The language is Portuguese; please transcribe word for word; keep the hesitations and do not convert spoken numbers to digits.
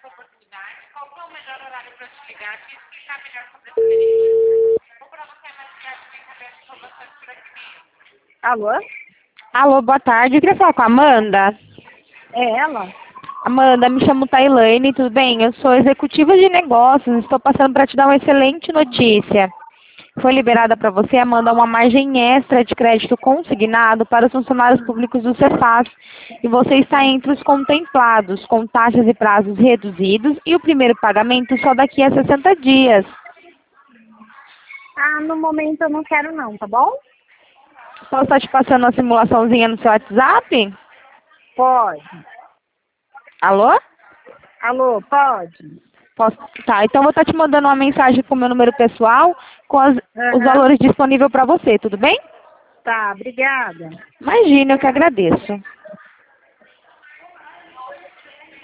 Alô? Alô, boa tarde. Eu queria falar com a Amanda. É ela? Amanda, me chamo Tailane, tudo bem? Eu sou executiva de negócios, estou passando para te dar uma excelente notícia. Foi liberada para você, Amanda, uma margem extra de crédito consignado para os funcionários públicos do Cefaz. E você está entre os contemplados, com taxas e prazos reduzidos e o primeiro pagamento só daqui a sessenta dias. Ah, no momento eu não quero não, tá bom? Posso estar te passando uma simulaçãozinha no seu WhatsApp? Pode. Alô? Alô, pode? Posso? Tá, então eu vou estar te mandando uma mensagem com o meu número pessoal, com as- os Aham. valores disponíveis para você, tudo bem? Tá, obrigada. Imagina, eu que agradeço.